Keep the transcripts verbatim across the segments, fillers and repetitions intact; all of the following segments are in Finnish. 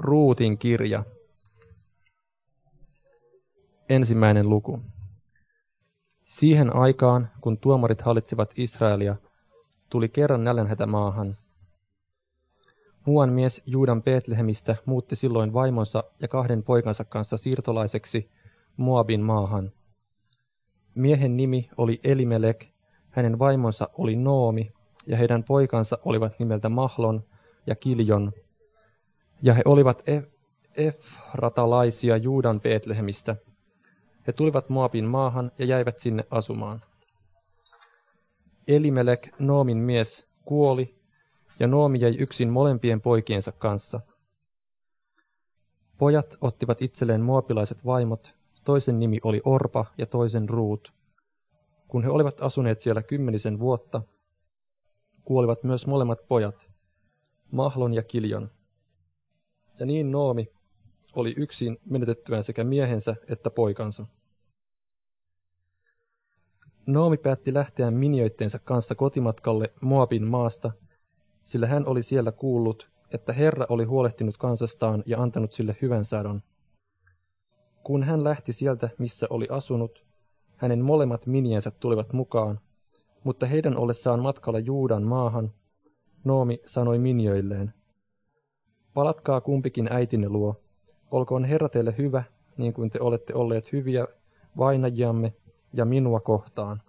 Ruutin kirja. Ensimmäinen luku. Siihen aikaan, kun tuomarit hallitsivat Israelia, tuli kerran nälänhätä maahan. Muuan mies Juudan Betlehemistä muutti silloin vaimonsa ja kahden poikansa kanssa siirtolaiseksi Moabin maahan. Miehen nimi oli Elimelek, hänen vaimonsa oli Noomi, ja heidän poikansa olivat nimeltä Mahlon ja Kiljon. Ja he olivat e- efratalaisia Juudan Betlehemistä. He tulivat Moabin maahan ja jäivät sinne asumaan. Elimelek, Noomin mies, kuoli, ja Noomi jäi yksin molempien poikiensa kanssa. Pojat ottivat itselleen moabilaiset vaimot, toisen nimi oli Orpa ja toisen Ruut. Kun he olivat asuneet siellä kymmenisen vuotta, kuolivat myös molemmat pojat, Mahlon ja Kiljon. Ja niin Noomi oli yksin menetettyään sekä miehensä että poikansa. Noomi päätti lähteä minioittensa kanssa kotimatkalle Moabin maasta, sillä hän oli siellä kuullut, että Herra oli huolehtinut kansastaan ja antanut sille hyvän sadon. Kun hän lähti sieltä, missä oli asunut, hänen molemmat miniensä tulivat mukaan, mutta heidän ollessaan matkalla Juudan maahan, Noomi sanoi minioilleen: "Palatkaa kumpikin äitinne luo, olkoon Herra teille hyvä, niin kuin te olette olleet hyviä vainajiamme ja minua kohtaan.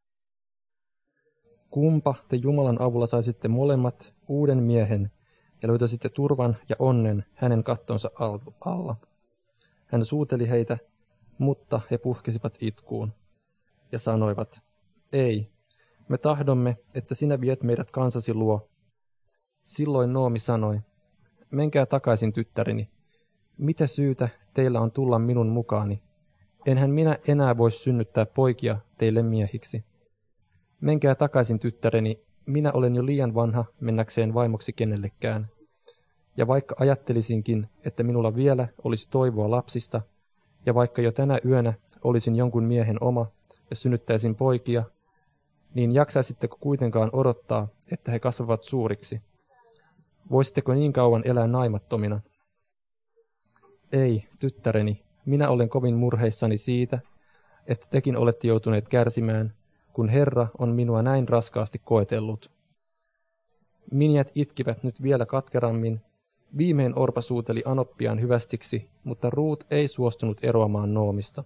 Kumpa te Jumalan avulla saisitte molemmat uuden miehen ja löytäisitte turvan ja onnen hänen kattonsa alla." Hän suuteli heitä, mutta he puhkesivat itkuun ja sanoivat: "Ei, me tahdomme, että sinä viet meidät kansasi luo." Silloin Noomi sanoi: "Menkää takaisin, tyttäreni. Mitä syytä teillä on tulla minun mukaani? Enhän minä enää voi synnyttää poikia teille miehiksi. Menkää takaisin, tyttäreni, minä olen jo liian vanha mennäkseen vaimoksi kenellekään. Ja vaikka ajattelisinkin, että minulla vielä olisi toivoa lapsista, ja vaikka jo tänä yönä olisin jonkun miehen oma ja synnyttäisin poikia, niin jaksaisitteko kuitenkaan odottaa, että he kasvavat suuriksi? Voisitteko niin kauan elää naimattomina? Ei, tyttäreni, minä olen kovin murheissani siitä, että tekin olette joutuneet kärsimään, kun Herra on minua näin raskaasti koetellut." Miniät itkivät nyt vielä katkerammin. Viimein Orpa suuteli anoppiaan hyvästiksi, mutta Ruut ei suostunut eroamaan Noomista.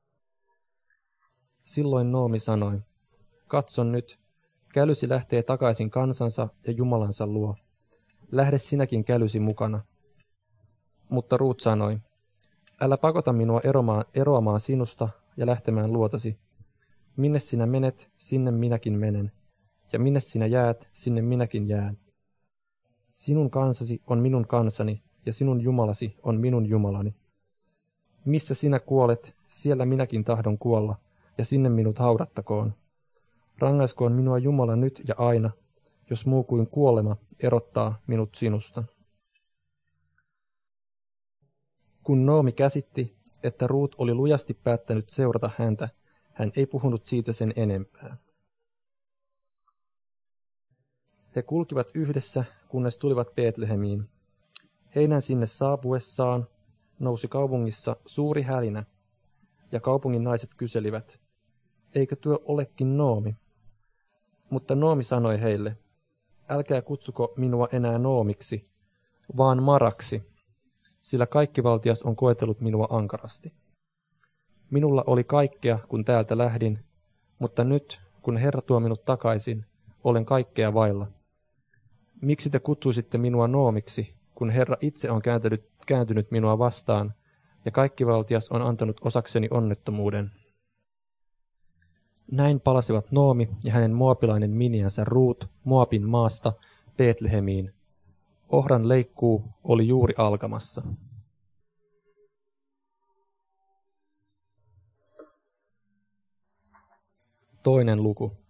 Silloin Noomi sanoi: "Katson nyt, kälysi lähtee takaisin kansansa ja Jumalansa luo. Lähde sinäkin kälysi mukana." Mutta Ruut sanoi: "Älä pakota minua eroamaan, eroamaan sinusta ja lähtemään luotasi. Minne sinä menet, sinne minäkin menen, ja minne sinä jäät, sinne minäkin jään. Sinun kansasi on minun kansani, ja sinun Jumalasi on minun Jumalani. Missä sinä kuolet, siellä minäkin tahdon kuolla, ja sinne minut haudattakoon. Rangaiskoon minua Jumala nyt ja aina, jos muu kuin kuolema erottaa minut sinusta." Kun Noomi käsitti, että Ruut oli lujasti päättänyt seurata häntä, hän ei puhunut siitä sen enempää. He kulkivat yhdessä, kunnes tulivat Betlehemiin. Heidän sinne saapuessaan nousi kaupungissa suuri hälinä, ja kaupungin naiset kyselivät: "Eikö tuo olekin Noomi?" Mutta Noomi sanoi heille: "Älkää kutsuko minua enää Noomiksi, vaan Maraksi, sillä kaikkivaltias on koetellut minua ankarasti. Minulla oli kaikkea, kun täältä lähdin, mutta nyt, kun Herra tuo minut takaisin, olen kaikkea vailla. Miksi te kutsuisitte minua Noomiksi, kun Herra itse on kääntynyt, kääntynyt minua vastaan, ja kaikkivaltias on antanut osakseni onnettomuuden?" Näin palasivat Noomi ja hänen moabilainen miniänsä Ruut Moabin maasta Betlehemiin. Ohran leikkuu oli juuri alkamassa. Toinen luku.